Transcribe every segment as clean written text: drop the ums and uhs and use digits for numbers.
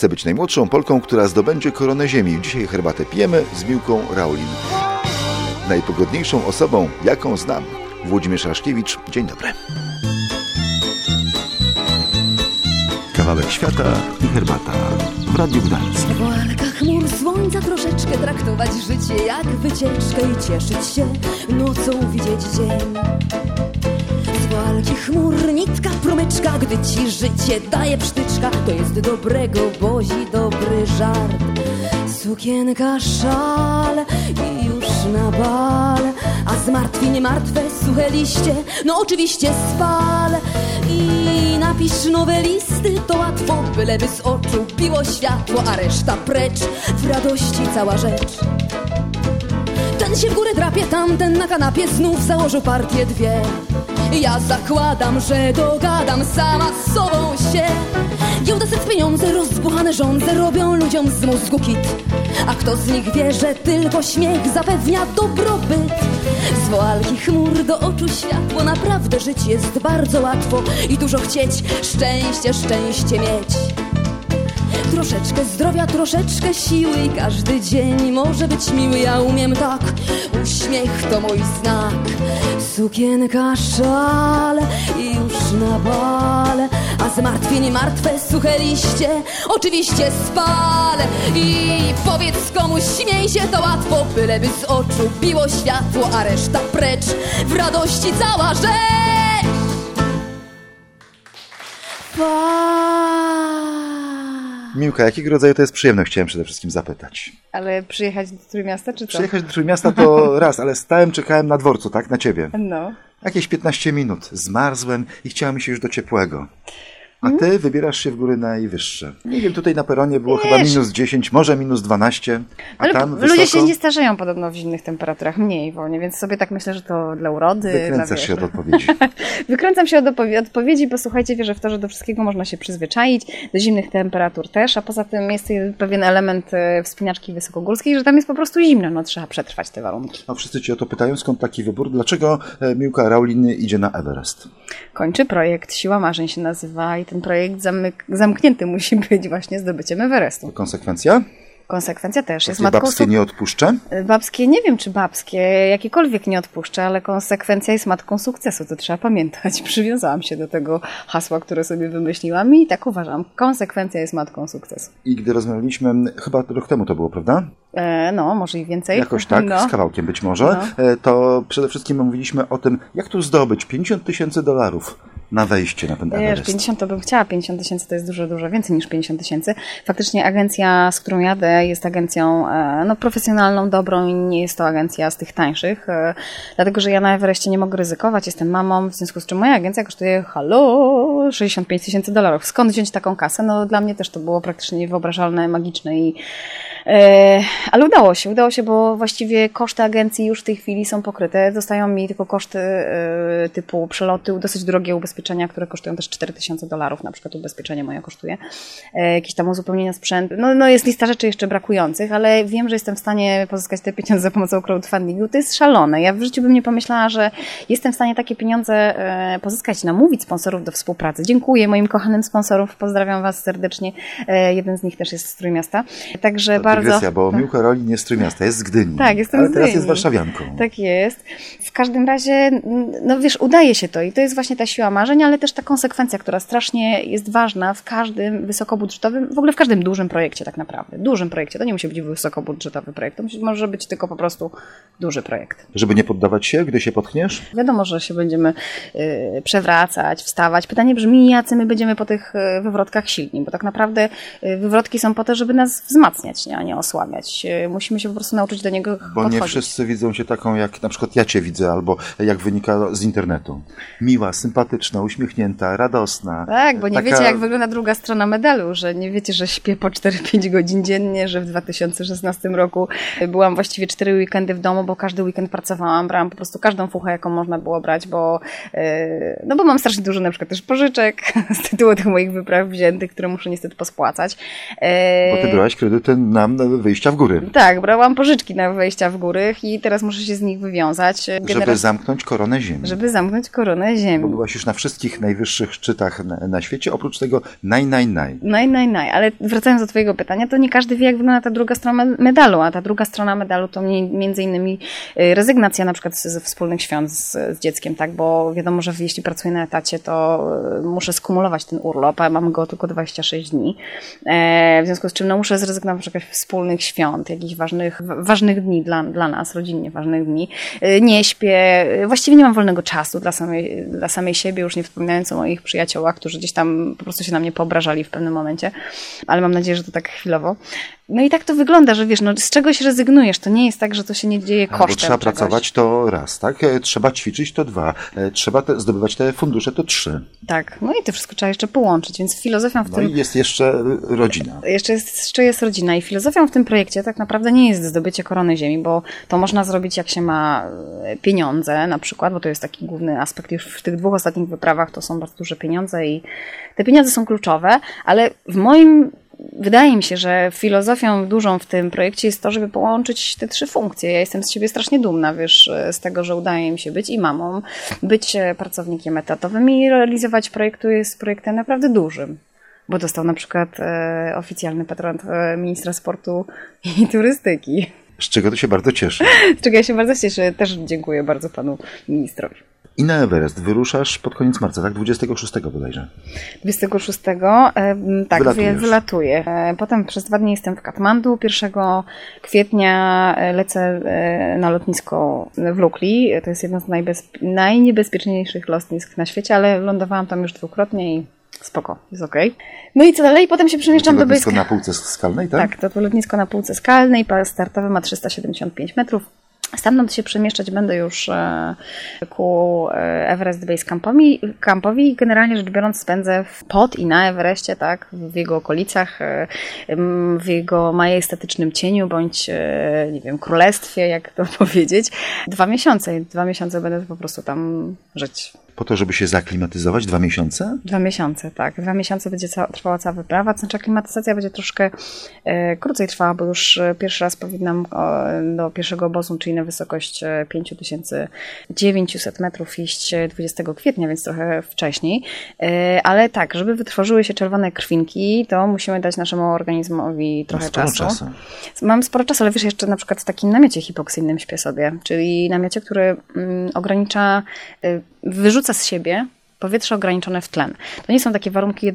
Chcę być najmłodszą Polką, która zdobędzie koronę ziemi. Dzisiaj herbatę pijemy z Miłką Raulin. Najpogodniejszą osobą, jaką znam. Włodzimierz Raszkiewicz, dzień dobry. Kawałek świata i herbata w Radiu Gdańsk. W walkach chmur słońca troszeczkę traktować życie jak wycieczkę i cieszyć się nocą widzieć dzień. Z walki chmur nitka promyczka, gdy ci życie daje psztyczka, to jest dobrego bozi dobry żart. Sukienka, szal i już na bal, a zmartwień martwe suche liście, no oczywiście spal. I napisz nowe listy, to łatwo, byleby z oczu biło światło, a reszta precz, w radości cała rzecz. Ten się w górę drapie, tamten na kanapie znów założył partię dwie. Ja zakładam, że dogadam sama z sobą się. Giełda, seks, pieniądze, rozbuchane żądze robią ludziom z mózgu kit. A kto z nich wie, że tylko śmiech zapewnia dobrobyt? Z walki chmur do oczu światło, naprawdę żyć jest bardzo łatwo i dużo chcieć, szczęście mieć. Troszeczkę zdrowia, troszeczkę siły i każdy dzień może być miły. Ja umiem tak, uśmiech to mój znak. Sukienka, szal i już na bal, a zmartwień martwe suche liście oczywiście spal. I powiedz komuś, śmiej się, to łatwo, byleby z oczu biło światło, a reszta precz, w radości cała rzecz. Miłka, jakiego rodzaju to jest przyjemność? Chciałem przede wszystkim zapytać. Ale przyjechać do Trójmiasta, czy co? Przyjechać do Trójmiasta to raz, ale stałem, czekałem na dworcu, tak? Na ciebie. No. Jakieś 15 minut. Zmarzłem i chciałem mi się już do ciepłego. A ty wybierasz się w góry najwyższe. Nie wiem, tutaj na peronie było chyba minus 10, może minus 12, a ale tam ludzie wysoko... się nie starzeją podobno w zimnych temperaturach, mniej wolniej, więc sobie tak myślę, że to dla urody. Wykręcasz się od odpowiedzi. Wykręcam się od odpowiedzi, bo słuchajcie, wierzę w to, że do wszystkiego można się przyzwyczaić, do zimnych temperatur też, a poza tym jest pewien element wspinaczki wysokogórskiej, że tam jest po prostu zimno, no trzeba przetrwać te warunki. No wszyscy cię o to pytają, skąd taki wybór? Dlaczego Miłka Raulin idzie na Everest? Kończy projekt, Siła Marzeń się nazywa i ten projekt zamknięty musi być właśnie zdobyciem Everestu. Konsekwencja? Konsekwencja też jest matką. Babskie nie odpuszczę? Babskie, nie wiem czy babskie, jakiekolwiek nie odpuszczę, ale konsekwencja jest matką sukcesu, to trzeba pamiętać. Przywiązałam się do tego hasła, które sobie wymyśliłam i tak uważam. Konsekwencja jest matką sukcesu. I gdy rozmawialiśmy, chyba rok temu to było, prawda? No, może i więcej. Jakoś tak, z kawałkiem być może. To przede wszystkim mówiliśmy o tym, jak tu zdobyć $50,000 na wejście na ten Everest. 50 to bym chciała, 50 000 to jest dużo więcej niż 50 000. Faktycznie agencja, z którą jadę, jest agencją profesjonalną, dobrą i nie jest to agencja z tych tańszych, dlatego, że ja na Everestie nie mogę ryzykować, jestem mamą, w związku z czym moja agencja kosztuje $65,000. Skąd wziąć taką kasę? No dla mnie też to było praktycznie niewyobrażalne, magiczne ale udało się, bo właściwie koszty agencji już w tej chwili są pokryte. Zostają mi tylko koszty typu przeloty, dosyć drogie ubezpieczenia, które kosztują też $4,000, na przykład ubezpieczenie moje kosztuje. Jakieś tam uzupełnienia sprzętu. No jest lista rzeczy jeszcze brakujących, ale wiem, że jestem w stanie pozyskać te pieniądze za pomocą crowdfundingu. To jest szalone. Ja w życiu bym nie pomyślała, że jestem w stanie takie pieniądze pozyskać, namówić sponsorów do współpracy. Dziękuję moim kochanym sponsorom, pozdrawiam Was serdecznie. Jeden z nich też jest z Trójmiasta. Także dygresja, bo Miłka Raulin jest z Trójmiasta, jest z Gdyni. Tak, jestem ale z teraz Gdyni. jest warszawianką. Tak jest. W każdym razie, no wiesz, udaje się to i to jest właśnie ta siła marzeń, ale też ta konsekwencja, która strasznie jest ważna w każdym wysokobudżetowym, w ogóle w każdym dużym projekcie tak naprawdę. Dużym projekcie. To nie musi być wysokobudżetowy projekt, to może być tylko po prostu duży projekt. Żeby nie poddawać się, gdy się potkniesz? Wiadomo, że się będziemy przewracać, wstawać. Pytanie brzmi, jacy my będziemy po tych wywrotkach silni, bo tak naprawdę wywrotki są po to, żeby nas wzmacniać, a nie osłabiać. Musimy się po prostu nauczyć do niego podchodzić. Nie wszyscy widzą cię taką, jak na przykład ja cię widzę, albo jak wynika z internetu. Miła, sympatyczna, uśmiechnięta, radosna. Tak, bo nie wiecie, jak wygląda druga strona medalu, że nie wiecie, że śpię po 4-5 godzin dziennie, że w 2016 roku byłam właściwie 4 weekendy w domu, bo każdy weekend pracowałam, brałam po prostu każdą fuchę, jaką można było brać, bo mam strasznie dużo na przykład też pożyczek z tytułu tych moich wypraw wziętych, które muszę niestety pospłacać. Bo ty brałaś kredyty na plan wyjścia w góry. Tak, brałam pożyczki na wejścia w góry i teraz muszę się z nich wywiązać. Żeby zamknąć koronę Ziemi. Żeby zamknąć koronę Ziemi. Bo byłaś już na wszystkich najwyższych szczytach na świecie, oprócz tego naj. Ale wracając do twojego pytania, to nie każdy wie, jak wygląda ta druga strona medalu, a ta druga strona medalu to między innymi rezygnacja na przykład ze wspólnych świąt z dzieckiem, tak, bo wiadomo, że jeśli pracuję na etacie, to muszę skumulować ten urlop, a mam go tylko 26 dni, w związku z czym muszę zrezygnować z jakichś wspólnych świąt, jakichś ważnych dni dla nas, rodzinnie ważnych dni. Nie śpię, właściwie nie mam wolnego czasu dla samej siebie, już nie wspominając o moich przyjaciołach, którzy gdzieś tam po prostu się na mnie poobrażali w pewnym momencie, ale mam nadzieję, że to tak chwilowo. No i tak to wygląda, że wiesz, z czegoś rezygnujesz, to nie jest tak, że to się nie dzieje kosztem bo trzeba pracować to raz, tak? Trzeba ćwiczyć to 2, trzeba zdobywać te fundusze to 3. Tak, no i to wszystko trzeba jeszcze połączyć, więc filozofią w tym... No i jest jeszcze rodzina. Jeszcze jest rodzina i filozofią w tym projekcie tak naprawdę nie jest zdobycie korony Ziemi, bo to można zrobić, jak się ma pieniądze na przykład, bo to jest taki główny aspekt. Już w tych 2 ostatnich wyprawach to są bardzo duże pieniądze i te pieniądze są kluczowe, ale wydaje mi się, że filozofią dużą w tym projekcie jest to, żeby połączyć te 3 funkcje. Ja jestem z siebie strasznie dumna, wiesz, z tego, że udaje mi się być i mamą, być pracownikiem etatowym i realizować projekt, który jest projektem naprawdę dużym. Bo dostał na przykład oficjalny patronat ministra sportu i turystyki. Z czego to się bardzo cieszę. Z czego ja się bardzo cieszę. Też dziękuję bardzo panu ministrowi. I na Everest wyruszasz pod koniec marca, tak? 26 bodajże. 26, tak, wylatuję. Potem przez 2 dni jestem w Katmandu. 1 kwietnia lecę na lotnisko w Lukli. To jest jedno z najniebezpieczniejszych lotnisk na świecie, ale lądowałam tam już 2-krotnie i spoko, jest okej. No i co dalej? Potem się przemieszczam do lotnisko na półce skalnej, tak? Tak, to lotnisko na półce skalnej. Pas startowy ma 375 metrów. Stamtąd się przemieszczać będę już ku Everest Base Campowi i generalnie rzecz biorąc spędzę pod i na Everestie, tak, w jego okolicach, w jego majestatycznym cieniu, bądź, nie wiem, królestwie, jak to powiedzieć, 2 miesiące. 2 miesiące będę po prostu tam żyć. Po to, żeby się zaklimatyzować? 2 miesiące? 2 miesiące, tak. 2 miesiące będzie trwała cała wyprawa. To znaczy aklimatyzacja będzie troszkę krócej trwała, bo już pierwszy raz powinnam do pierwszego obozu, czyli na wysokość 5900 metrów iść 20 kwietnia, więc trochę wcześniej. Ale tak, żeby wytworzyły się czerwone krwinki, to musimy dać naszemu organizmowi trochę czasu. Mam sporo czasu, ale wiesz, jeszcze na przykład w takim namiocie hipoksyjnym śpię sobie, czyli namiocie, który ogranicza, wyrzuca z siebie powietrze ograniczone w tlen. To nie są takie warunki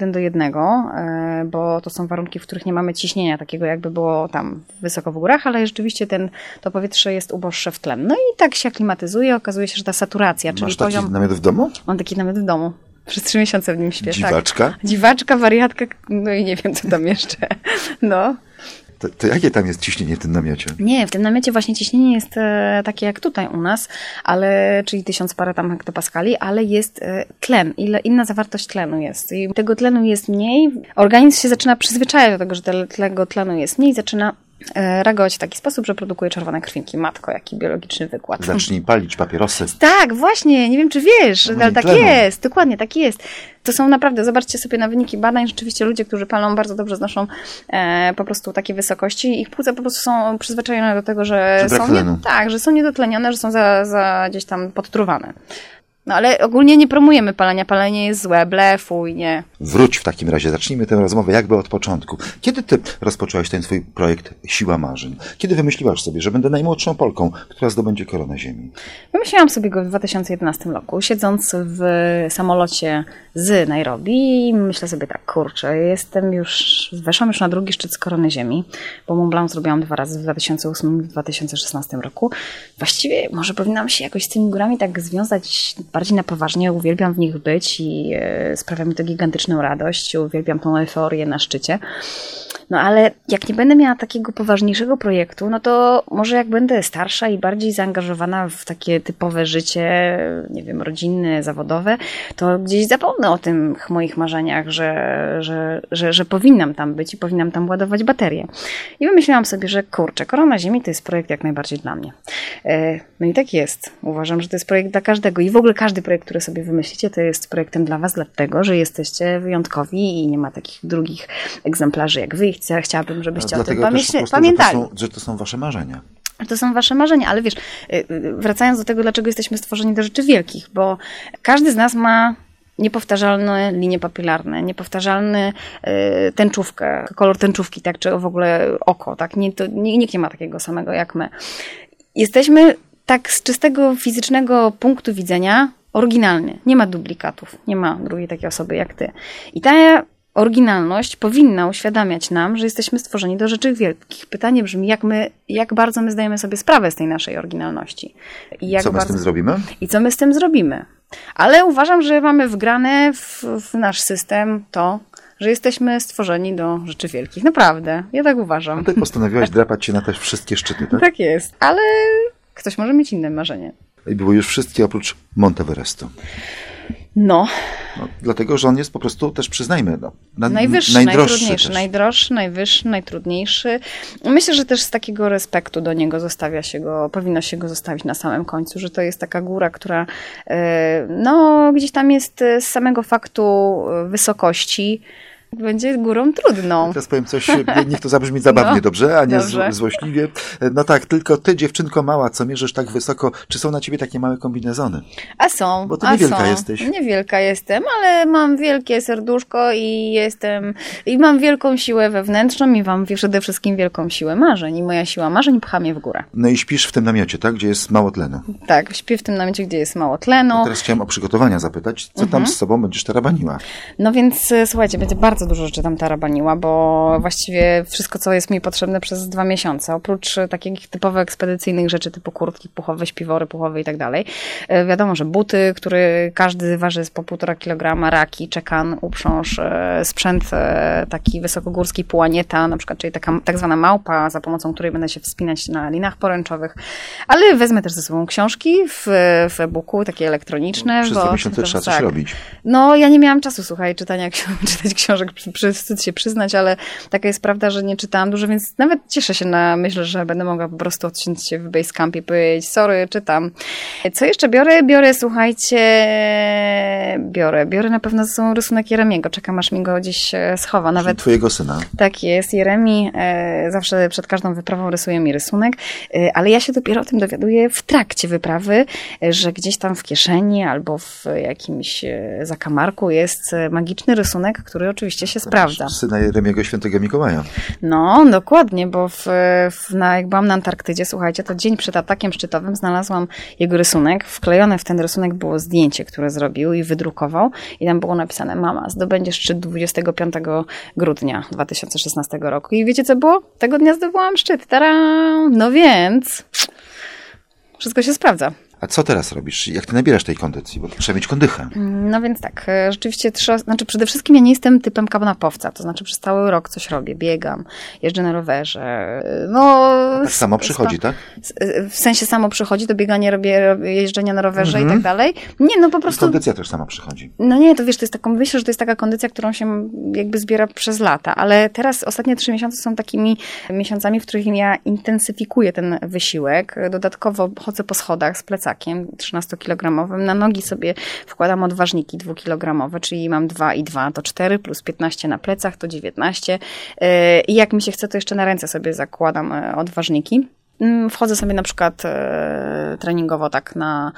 1:1, bo to są warunki, w których nie mamy ciśnienia takiego, jakby było tam wysoko w górach, ale rzeczywiście to powietrze jest uboższe w tlen. No i tak się aklimatyzuje, okazuje się, że ta saturacja, czyli poziom... Masz taki namiot w domu? Mam taki namiot w domu. Przez 3 miesiące w nim śpię. Dziwaczka? Tak. Dziwaczka, wariatka, no i nie wiem, co tam jeszcze. No. To jakie tam jest ciśnienie w tym namiocie? Nie, w tym namiocie właśnie ciśnienie jest takie jak tutaj u nas, czyli 1000 parę tam hektopaskali, ale jest tlen, inna zawartość tlenu jest. I tego tlenu jest mniej. Organizm się zaczyna przyzwyczajać do tego, że tego tlenu jest mniej i zaczyna reagować w taki sposób, że produkuje czerwone krwinki. Matko, jaki biologiczny wykład. Zacznij palić papierosy. Tak, właśnie, nie wiem czy wiesz, ale tak jest, dokładnie tak jest. To są naprawdę, zobaczcie sobie na wyniki badań, rzeczywiście ludzie, którzy palą, bardzo dobrze znoszą po prostu takie wysokości. Ich płuca po prostu są przyzwyczajone do tego, że są niedotlenione, że są gdzieś tam podtruwane. No ale ogólnie nie promujemy palenia. Palenie jest złe, blefuj, nie. Wróć w takim razie, zacznijmy tę rozmowę jakby od początku. Kiedy ty rozpoczęłaś ten swój projekt Siła Marzeń? Kiedy wymyśliłaś sobie, że będę najmłodszą Polką, która zdobędzie koronę Ziemi? Wymyśliłam sobie go w 2011 roku, siedząc w samolocie z Nairobi i myślę sobie tak, kurczę, weszłam już na drugi szczyt korony Ziemi, bo Mont Blanc zrobiłam 2 razy w 2008 i w 2016 roku. Właściwie może powinnam się jakoś z tymi górami tak związać bardziej na poważnie, uwielbiam w nich być i sprawia mi to gigantyczną radość, uwielbiam tą euforię na szczycie. No ale jak nie będę miała takiego poważniejszego projektu, no to może jak będę starsza i bardziej zaangażowana w takie typowe życie, nie wiem, rodzinne, zawodowe, to gdzieś zapomnę o tych moich marzeniach, że powinnam tam być i powinnam tam ładować baterię. I wymyśliłam sobie, że kurczę, Korona Ziemi to jest projekt jak najbardziej dla mnie. No i tak jest. Uważam, że to jest projekt dla każdego i w ogóle każdy projekt, który sobie wymyślicie, to jest projektem dla was, dlatego, że jesteście wyjątkowi i nie ma takich drugich egzemplarzy jak wy. chciałabym, żebyście o tym Dlatego też po prostu, pamiętali. że to są wasze marzenia. To są wasze marzenia, ale wiesz, wracając do tego, dlaczego jesteśmy stworzeni do rzeczy wielkich, bo każdy z nas ma niepowtarzalne linie papilarne, niepowtarzalny tęczówkę, kolor tęczówki, tak, czy w ogóle oko, tak, nikt nie ma takiego samego jak my. Jesteśmy tak z czystego fizycznego punktu widzenia oryginalny. Nie ma duplikatów, nie ma drugiej takiej osoby jak ty. I ta oryginalność powinna uświadamiać nam, że jesteśmy stworzeni do rzeczy wielkich. Pytanie brzmi, jak bardzo my zdajemy sobie sprawę z tej naszej oryginalności. Co my z tym zrobimy? I co my z tym zrobimy. Ale uważam, że mamy wgrane w nasz system to, że jesteśmy stworzeni do rzeczy wielkich. Naprawdę. Ja tak uważam. A ty postanowiłaś drapać się na te wszystkie szczyty, tak? Tak jest. Ale ktoś może mieć inne marzenie. I były już wszystkie oprócz Monteverestu. No. Dlatego, że on jest po prostu też, przyznajmy, najwyższy, najdroższy, najdroższy, najwyższy, najtrudniejszy. Myślę, że też z takiego respektu do niego powinno się go zostawić na samym końcu, że to jest taka góra, która gdzieś tam jest z samego faktu wysokości, będzie górą trudną. Teraz powiem coś, niech to zabrzmi zabawnie, dobrze? A nie złośliwie. No tak, tylko ty, dziewczynko mała, co mierzysz tak wysoko, czy są na ciebie takie małe kombinezony? A są. Bo ty niewielka jesteś. Niewielka jestem, ale mam wielkie serduszko i mam wielką siłę wewnętrzną i mam przede wszystkim wielką siłę marzeń. I moja siła marzeń pcha mnie w górę. No i śpisz w tym namiocie, tak? Gdzie jest mało tlenu. Tak, śpię w tym namiocie, gdzie jest mało tlenu. Teraz chciałem o przygotowania zapytać. Co tam z sobą będziesz tarabaniła? No więc słuchajcie, będzie bardzo dużo rzeczy tam tarabaniła, bo właściwie wszystko, co jest mi potrzebne przez 2 miesiące, oprócz takich typowych ekspedycyjnych rzeczy typu kurtki puchowe, śpiwory puchowe i tak dalej. Wiadomo, że buty, który każdy waży po 1,5 kg, raki, czekan, uprząż, sprzęt taki wysokogórski, pułanieta, na przykład, czyli taka tak zwana małpa, za pomocą której będę się wspinać na linach poręczowych, ale wezmę też ze sobą książki w e-booku, takie elektroniczne. Przez 2 miesiące trzeba coś robić. No, ja nie miałam czasu, słuchaj, czytać książek, wstyd się przyznać, ale taka jest prawda, że nie czytałam dużo, więc nawet cieszę się na myśl, że będę mogła po prostu odciąć się w Basecampie i powiedzieć, sorry, czytam. Co jeszcze biorę? Słuchajcie, biorę na pewno ze sobą rysunek Jeremiego. Czekam, aż mi go gdzieś schowa. Nawet twojego syna. Tak jest, Jeremi zawsze przed każdą wyprawą rysuje mi rysunek, ale ja się dopiero o tym dowiaduję w trakcie wyprawy, że gdzieś tam w kieszeni albo w jakimś zakamarku jest magiczny rysunek, który oczywiście się sprawdza. Syna Jeremiego, świętego Mikołaja. No, dokładnie, bo jak byłam na Antarktydzie, słuchajcie, to dzień przed atakiem szczytowym znalazłam jego rysunek. Wklejone w ten rysunek było zdjęcie, które zrobił i wydrukował. I tam było napisane: mama, zdobędziesz szczyt 25 grudnia 2016 roku. I wiecie co było? Tego dnia zdobyłam szczyt. Tada! No więc wszystko się sprawdza. A co teraz robisz? Jak ty nabierasz tej kondycji? Bo trzeba mieć kondychę. No więc tak, rzeczywiście przede wszystkim ja nie jestem typem kanapowca, to znaczy przez cały rok coś robię, biegam, jeżdżę na rowerze. No, tak samo przychodzi, tak? W sensie samo przychodzi, to bieganie robię jeżdżenia na rowerze i tak dalej. Nie, no po prostu... Kondycja też sama przychodzi. No nie, to wiesz, myślę, że to jest taka kondycja, którą się jakby zbiera przez lata, ale teraz ostatnie 3 miesiące są takimi miesiącami, w których ja intensyfikuję ten wysiłek. Dodatkowo chodzę po schodach z plecakiem 13-kilogramowym. Na nogi sobie wkładam odważniki 2-kilogramowe, czyli mam 2 i 2 to 4, plus 15 na plecach to 19. I jak mi się chce, to jeszcze na ręce sobie zakładam odważniki. Wchodzę sobie na przykład treningowo tak na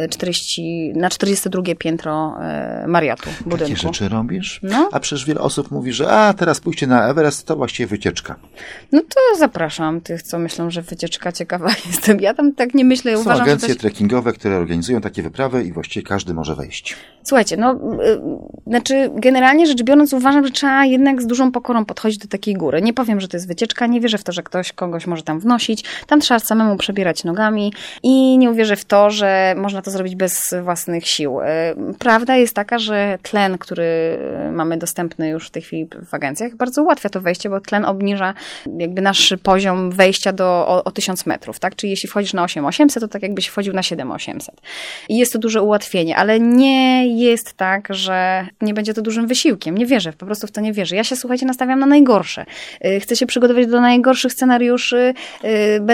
42 piętro Marriotu budynku. Takie rzeczy robisz? No. A przecież wiele osób mówi, że teraz pójście na Everest to właściwie wycieczka. No to zapraszam tych, co myślą, że wycieczka ciekawa jestem. Ja tam tak nie myślę. Są uważam, agencje że też... trekkingowe, które organizują takie wyprawy i właściwie każdy może wejść. Słuchajcie, znaczy generalnie rzecz biorąc uważam, że trzeba jednak z dużą pokorą podchodzić do takiej góry. Nie powiem, że to jest wycieczka, nie wierzę w to, że ktoś kogoś może tam wnosić. Tam trzeba samemu przebierać nogami i nie uwierzę w to, że można to zrobić bez własnych sił. Prawda jest taka, że tlen, który mamy dostępny już w tej chwili w agencjach, bardzo ułatwia to wejście, bo tlen obniża jakby nasz poziom wejścia o 1000 metrów, tak? Czyli jeśli wchodzisz na 8800, to tak jakbyś wchodził na 7800. I jest to duże ułatwienie, ale nie jest tak, że nie będzie to dużym wysiłkiem. Nie wierzę, po prostu w to nie wierzę. Ja się, słuchajcie, nastawiam na najgorsze. Chcę się przygotować do najgorszych scenariuszy, będę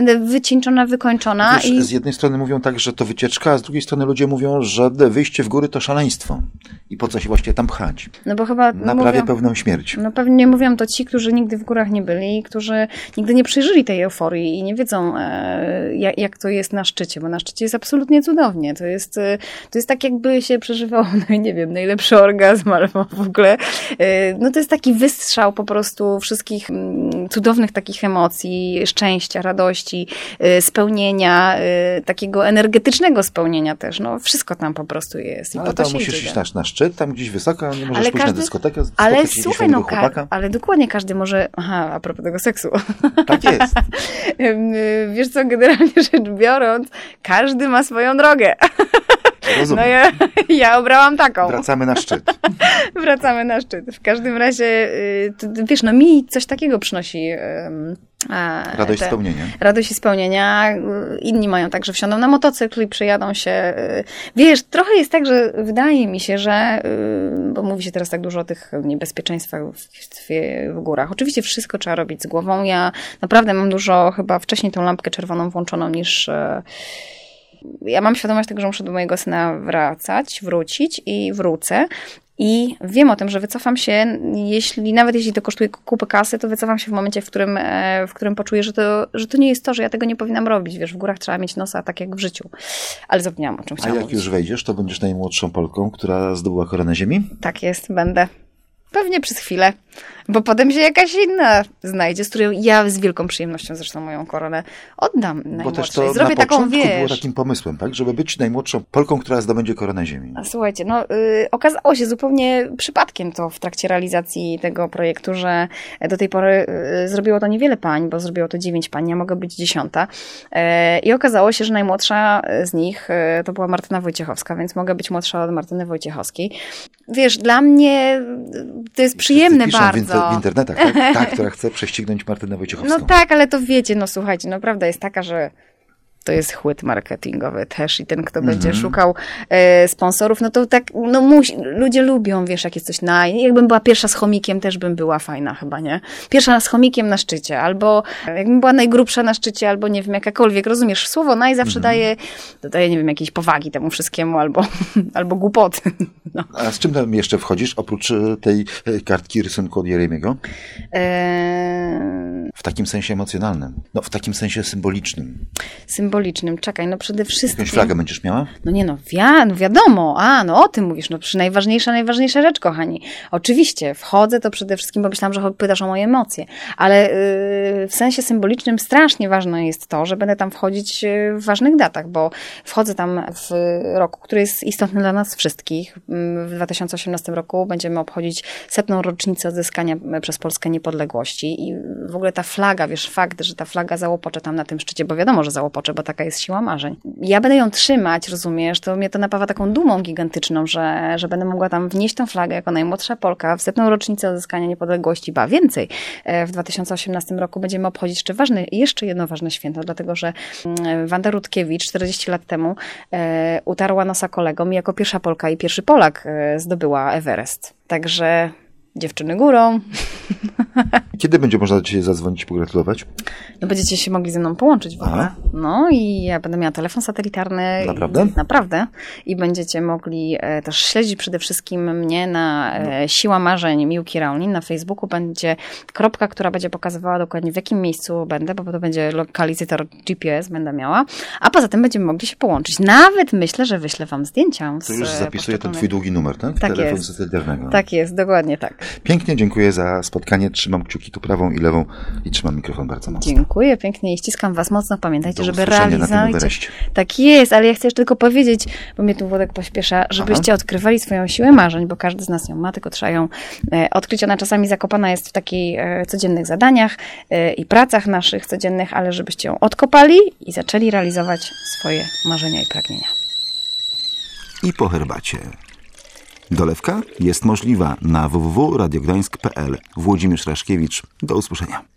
będę wycieńczona, wykończona. Wiesz, z jednej strony mówią tak, że to wycieczka, a z drugiej strony ludzie mówią, że wyjście w góry to szaleństwo. I po co się właściwie tam pchać? No bo chyba na prawie pełną śmierć. No pewnie mówią to ci, którzy nigdy w górach nie byli, którzy nigdy nie przeżyli tej euforii i nie wiedzą, jak to jest na szczycie, bo na szczycie jest absolutnie cudownie. To jest tak, jakby się przeżywało, no nie wiem, najlepszy orgazm albo w ogóle. No to jest taki wystrzał po prostu wszystkich cudownych takich emocji, szczęścia, radości, spełnienia, takiego energetycznego spełnienia też. No wszystko tam po prostu jest. I ale po to tam się musisz idzie. iść na szczyt, tam gdzieś wysoko, nie możesz pójść na dyskotekę, ale spotkać słuchaj, jakiegoś chłopaka. ale dokładnie każdy może... Aha, a propos tego seksu. Tak jest. Wiesz co, generalnie rzecz biorąc, każdy ma swoją drogę. Rozumiem. No ja obrałam taką. Wracamy na szczyt. Wracamy na szczyt. W każdym razie, wiesz, no mi coś takiego przynosi... Radość spełnienia. Radość i spełnienia. Inni mają tak, że wsiądą na motocykl i przejadą się. Wiesz, trochę jest tak, że wydaje mi się, że bo mówi się teraz tak dużo o tych niebezpieczeństwach w górach. Oczywiście wszystko trzeba robić z głową. Ja naprawdę mam dużo, chyba wcześniej tą lampkę czerwoną włączoną niż... Ja mam świadomość tego, że muszę do mojego syna wrócić i wrócę. I wiem o tym, że wycofam się, nawet jeśli to kosztuje kupę kasy, to wycofam się w momencie, w którym poczuję, że to nie jest to, że ja tego nie powinnam robić. Wiesz, w górach trzeba mieć nosa, tak jak w życiu. Ale zapomniałam, o czym chciałam mówić. A jak już wejdziesz, to będziesz najmłodszą Polką, która zdobyła koronę ziemi? Tak jest, będę. Pewnie przez chwilę, bo potem się jakaś inna znajdzie, z którą ja z wielką przyjemnością zresztą moją koronę oddam najmłodszej. Bo też to zrobię na taką, początku było takim pomysłem, tak? Żeby być najmłodszą Polką, która zdobędzie koronę ziemi. A słuchajcie, okazało się zupełnie przypadkiem to w trakcie realizacji tego projektu, że do tej pory zrobiło to niewiele pań, bo zrobiło to 9 pań, ja mogę być 10. I okazało się, że najmłodsza z nich to była Martyna Wojciechowska, więc mogę być młodsza od Martyny Wojciechowskiej. Wiesz, dla mnie to jest przyjemne bardzo. W internetach, tak? Ta, która chce prześcignąć Martynę Wojciechowską. No tak, ale to wiecie, słuchajcie, prawda jest taka, że to jest chłyt marketingowy też i ten, kto będzie szukał sponsorów, no to tak, ludzie lubią, wiesz, jak jest coś jakbym była pierwsza z chomikiem, też bym była fajna chyba, nie? Pierwsza z chomikiem na szczycie, albo jakbym była najgrubsza na szczycie, albo nie wiem, jakakolwiek, rozumiesz, słowo zawsze daje, nie wiem, jakiejś powagi temu wszystkiemu, albo głupoty. No. A z czym tam jeszcze wchodzisz, oprócz tej kartki rysunku od Jeremiego? W takim sensie emocjonalnym, w takim sensie symbolicznym. Czekaj, przede wszystkim... Jakąś flagę będziesz miała? Wiadomo. O tym mówisz, najważniejsza rzecz, kochani. Oczywiście, wchodzę to przede wszystkim, bo myślałam, że pytasz o moje emocje, ale w sensie symbolicznym strasznie ważne jest to, że będę tam wchodzić w ważnych datach, bo wchodzę tam w roku, który jest istotny dla nas wszystkich. W 2018 roku będziemy obchodzić 100. rocznicę odzyskania przez Polskę niepodległości i w ogóle ta flaga, wiesz, fakt, że ta flaga załopocze tam na tym szczycie, bo wiadomo, że załopocze, bo taka jest siła marzeń. Ja będę ją trzymać, rozumiesz, to mnie to napawa taką dumą gigantyczną, że będę mogła tam wnieść tą flagę jako najmłodsza Polka w 100. rocznicę odzyskania niepodległości, więcej. W 2018 roku będziemy obchodzić jeszcze jedno ważne święto, dlatego że Wanda Rutkiewicz 40 lat temu utarła nosa kolegom i jako pierwsza Polka i pierwszy Polak zdobyła Everest. Także dziewczyny górą. Kiedy będzie można do Ciebie zadzwonić i pogratulować? Będziecie się mogli ze mną połączyć w ogóle. I ja będę miała telefon satelitarny. Naprawdę? Naprawdę. I będziecie mogli też śledzić przede wszystkim mnie na Siła Marzeń Miłki Raulin. Na Facebooku będzie kropka, która będzie pokazywała dokładnie w jakim miejscu będę, bo to będzie lokalizator GPS będę miała. A poza tym będziemy mogli się połączyć. Nawet myślę, że wyślę Wam zdjęcia. To już zapisuję ten Twój długi numer, tak? Tak telefonu jest. satelitarnego. Tak jest, dokładnie tak. Pięknie dziękuję za spotkanie. Trzymam kciuki tu prawą i lewą i trzymam mikrofon bardzo mocno. Dziękuję pięknie i ściskam Was mocno. Pamiętajcie, żeby realizować. Tak jest, ale ja chcę jeszcze tylko powiedzieć, bo mnie tu Włodek pośpiesza, żebyście odkrywali swoją siłę marzeń, bo każdy z nas ją ma, tylko trzeba ją odkryć. Ona czasami zakopana jest w takich codziennych zadaniach i pracach naszych codziennych, ale żebyście ją odkopali i zaczęli realizować swoje marzenia i pragnienia. I po herbacie. Dolewka jest możliwa na www.radiogdańsk.pl. Włodzimierz Raszkiewicz. Do usłyszenia.